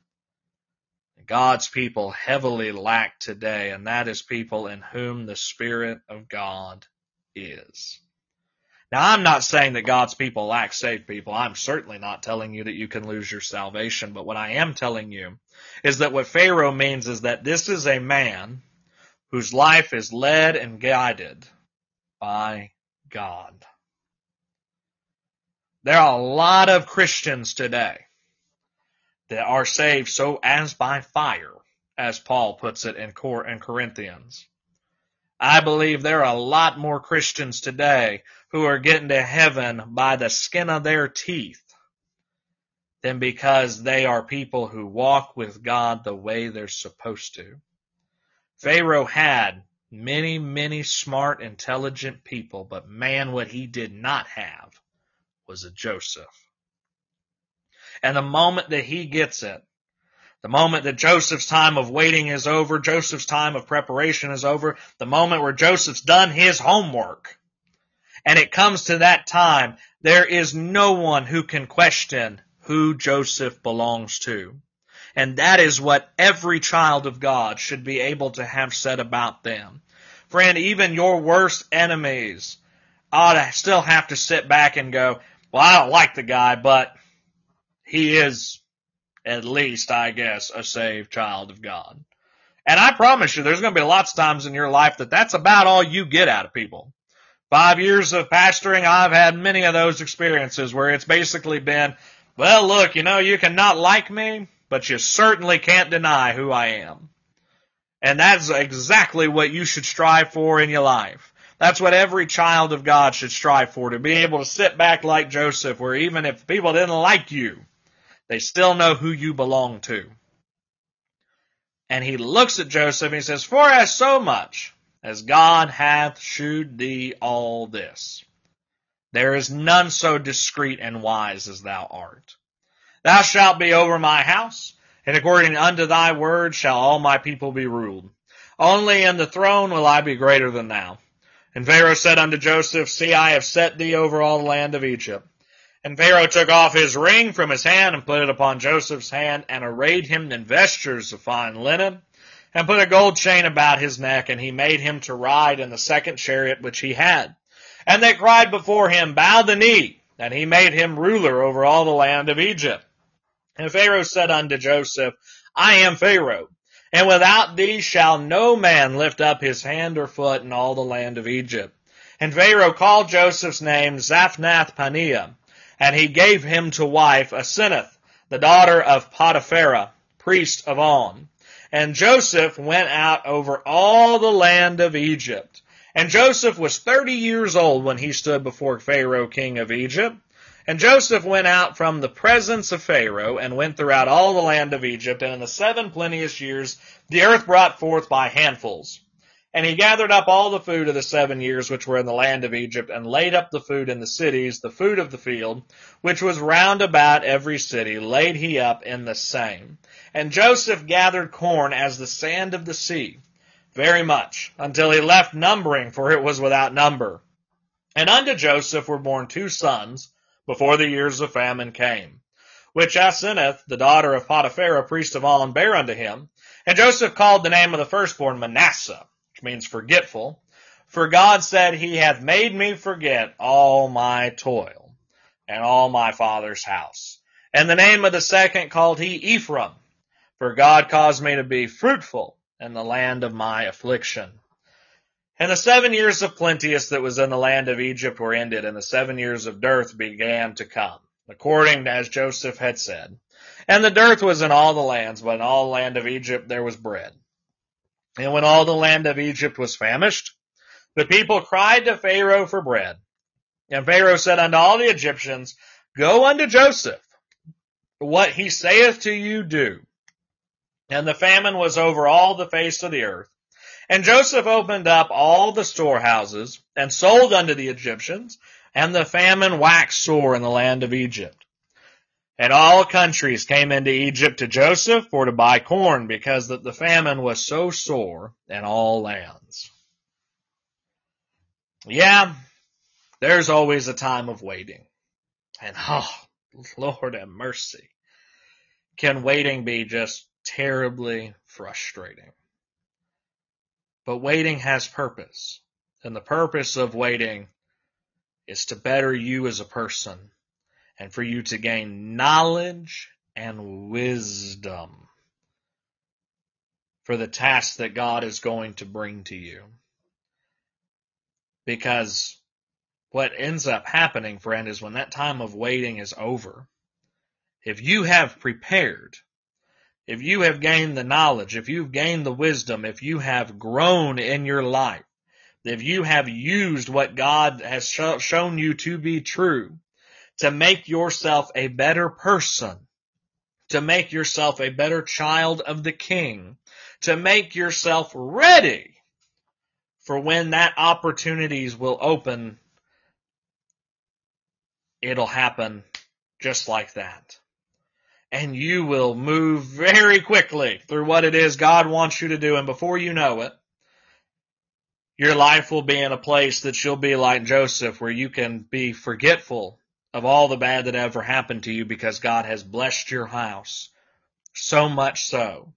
God's people heavily lack today, and that is people in whom the Spirit of God is. Now, I'm not saying that God's people lack saved people. I'm certainly not telling you that you can lose your salvation, but what I am telling you is that what Pharaoh means is that this is a man whose life is led and guided by God. There are a lot of Christians today that are saved so as by fire, as Paul puts it in Corinthians. I believe there are a lot more Christians today who are getting to heaven by the skin of their teeth than because they are people who walk with God the way they're supposed to. Pharaoh had many, many smart, intelligent people, but man, what he did not have was a Joseph. And the moment that he gets it, the moment that Joseph's time of waiting is over, Joseph's time of preparation is over, the moment where Joseph's done his homework, and it comes to that time, there is no one who can question who Joseph belongs to. And that is what every child of God should be able to have said about them. Friend, even your worst enemies ought to still have to sit back and go, well, I don't like the guy, but he is, at least, I guess, a saved child of God. And I promise you, there's going to be lots of times in your life that that's about all you get out of people. Five years of pastoring, I've had many of those experiences where it's basically been, well, look, you know, you can not like me, but you certainly can't deny who I am. And that's exactly what you should strive for in your life. That's what every child of God should strive for, to be able to sit back like Joseph, where even if people didn't like you, they still know who you belong to. And he looks at Joseph and he says, for as so much as God hath shewed thee all this, there is none so discreet and wise as thou art. Thou shalt be over my house, and according unto thy word shall all my people be ruled. Only in the throne will I be greater than thou. And Pharaoh said unto Joseph, see, I have set thee over all the land of Egypt. And Pharaoh took off his ring from his hand and put it upon Joseph's hand, and arrayed him in vestures of fine linen, and put a gold chain about his neck, and he made him to ride in the second chariot which he had. And they cried before him, bow the knee, and he made him ruler over all the land of Egypt. And Pharaoh said unto Joseph, I am Pharaoh, and without thee shall no man lift up his hand or foot in all the land of Egypt. And Pharaoh called Joseph's name Zaphnath-Paneah, and he gave him to wife Asenath, the daughter of Potipharah, priest of On. And Joseph went out over all the land of Egypt. And Joseph was thirty years old when he stood before Pharaoh, king of Egypt. And Joseph went out from the presence of Pharaoh, and went throughout all the land of Egypt. And in the seven plenteous years the earth brought forth by handfuls. And he gathered up all the food of the seven years which were in the land of Egypt, and laid up the food in the cities, the food of the field, which was round about every city, laid he up in the same. And Joseph gathered corn as the sand of the sea, very much, until he left numbering, for it was without number. And unto Joseph were born two sons, before the years of famine came, which Asenath, the daughter of Potipharah, priest of On, bare unto him. And Joseph called the name of the firstborn Manasseh, which means forgetful. For God said, he hath made me forget all my toil, and all my father's house. And the name of the second called he Ephraim, for God caused me to be fruitful in the land of my affliction. And the seven years of plenteous that was in the land of Egypt were ended, and the seven years of dearth began to come, according as Joseph had said. And the dearth was in all the lands, but in all the land of Egypt there was bread. And when all the land of Egypt was famished, the people cried to Pharaoh for bread. And Pharaoh said unto all the Egyptians, go unto Joseph, what he saith to you do. And the famine was over all the face of the earth. And Joseph opened up all the storehouses, and sold unto the Egyptians, and the famine waxed sore in the land of Egypt. And all countries came into Egypt to Joseph for to buy corn, because that the famine was so sore in all lands. Yeah, there's always a time of waiting. And oh, Lord have mercy. Can waiting be just terribly frustrating? But waiting has purpose. And the purpose of waiting is to better you as a person, and for you to gain knowledge and wisdom for the task that God is going to bring to you. Because what ends up happening, friend, is when that time of waiting is over, if you have prepared, if you have gained the knowledge, if you've gained the wisdom, if you have grown in your life, if you have used what God has sh- shown you to be true, to make yourself a better person, to make yourself a better child of the King, to make yourself ready for when that opportunities will open, it'll happen just like that. And you will move very quickly through what it is God wants you to do. And before you know it, your life will be in a place that you'll be like Joseph, where you can be forgetful of all the bad that ever happened to you, because God has blessed your house so much so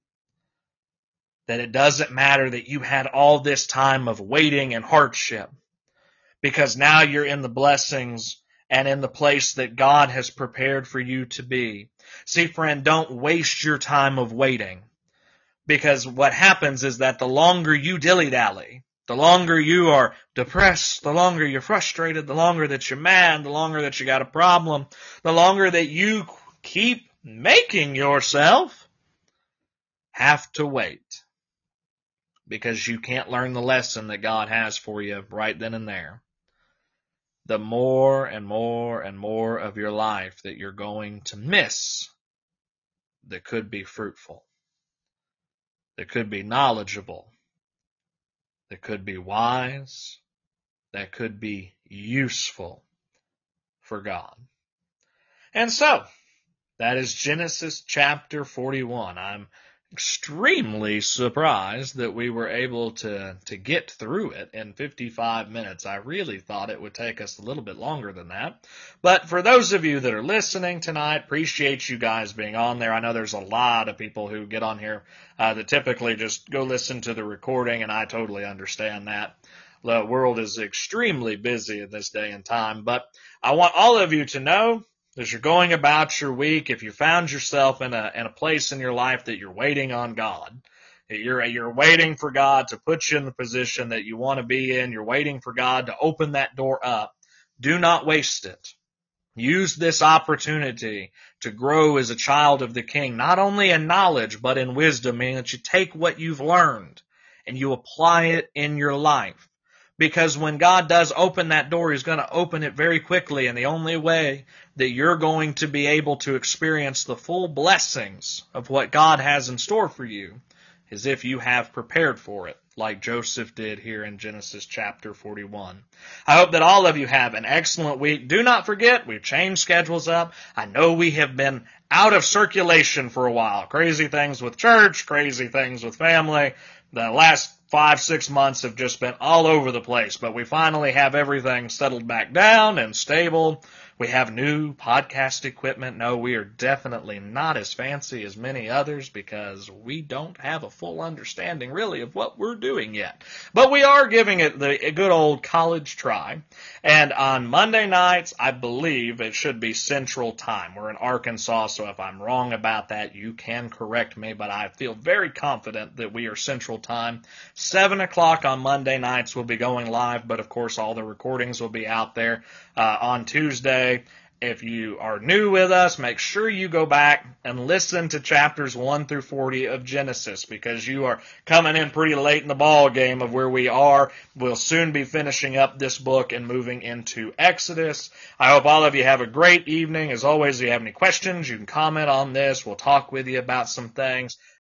that it doesn't matter that you had all this time of waiting and hardship, because now you're in the blessings and in the place that God has prepared for you to be. See, friend, don't waste your time of waiting, because what happens is that the longer you dilly-dally, the longer you are depressed, the longer you're frustrated, the longer that you're mad, the longer that you got a problem, the longer that you keep making yourself have to wait, because you can't learn the lesson that God has for you right then and there. The more and more and more of your life that you're going to miss that could be fruitful, that could be knowledgeable, that could be wise, that could be useful for God. And so, that is Genesis chapter forty-one. I'm extremely surprised that we were able to, to get through it in fifty-five minutes. I really thought it would take us a little bit longer than that. But for those of you that are listening tonight, appreciate you guys being on there. I know there's a lot of people who get on here uh, that typically just go listen to the recording, and I totally understand that. The world is extremely busy in this day and time, but I want all of you to know, as you're going about your week, if you found yourself in a in a place in your life that you're waiting on God, you're you're waiting for God to put you in the position that you want to be in, you're waiting for God to open that door up, do not waste it. Use this opportunity to grow as a child of the King, not only in knowledge, but in wisdom, meaning that you take what you've learned and you apply it in your life. Because when God does open that door, He's going to open it very quickly, and the only way that you're going to be able to experience the full blessings of what God has in store for you is if you have prepared for it, like Joseph did here in Genesis chapter forty-one. I hope that all of you have an excellent week. Do not forget, we've changed schedules up. I know we have been out of circulation for a while. Crazy things with church, crazy things with family. The last five, six months have just been all over the place, but we finally have everything settled back down and stable. We have new podcast equipment. No, we are definitely not as fancy as many others because we don't have a full understanding really of what we're doing yet. But we are giving it the a good old college try. And on Monday nights, I believe it should be Central Time. We're in Arkansas, so if I'm wrong about that, you can correct me, but I feel very confident that we are Central Time. seven o'clock on Monday nights we'll be going live, but of course all the recordings will be out there uh, on Tuesday. If you are new with us, make sure you go back and listen to chapters one through forty of Genesis, because you are coming in pretty late in the ball game of where we are. We'll soon be finishing up this book and moving into Exodus. I hope all of you have a great evening. As always, if you have any questions, you can comment on this. We'll talk with you about some things.